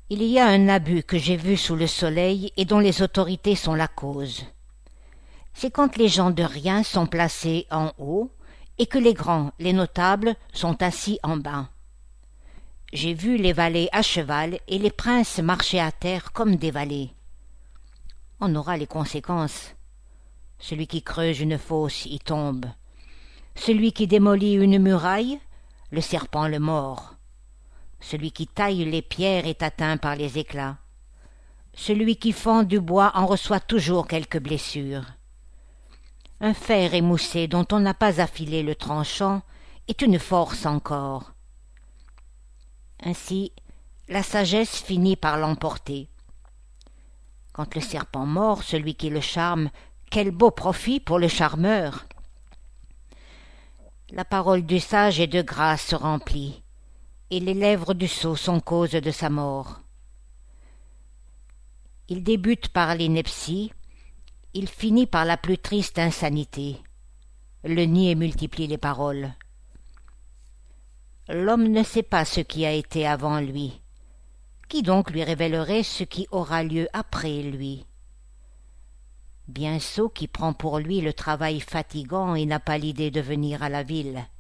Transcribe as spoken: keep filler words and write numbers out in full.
Il y a un abus que j'ai vu sous le soleil et dont les autorités sont la cause. C'est quand les gens de rien sont placés en haut et que les grands, les notables, sont assis en bas. J'ai vu les valets à cheval et les princes marcher à terre comme des valets. On aura les conséquences. Celui qui creuse une fosse y tombe. Celui qui démolit une muraille, le serpent le mord. Celui qui taille les pierres est atteint par les éclats. Celui qui fend du bois en reçoit toujours quelque blessure. Un fer émoussé dont on n'a pas affilé le tranchant est une force encore. Ainsi, la sagesse finit par l'emporter. Quand le serpent mord celui qui le charme, quel beau profit pour le charmeur! La parole du sage est de grâce remplie, et les lèvres du sot sont cause de sa mort. Il débute par l'ineptie, il finit par la plus triste insanité. Le niais multiplie les paroles. L'homme ne sait pas ce qui a été avant lui. Qui donc lui révélerait ce qui aura lieu après lui? Bien sot qui prend pour lui le travail fatigant et n'a pas l'idée de venir à la ville.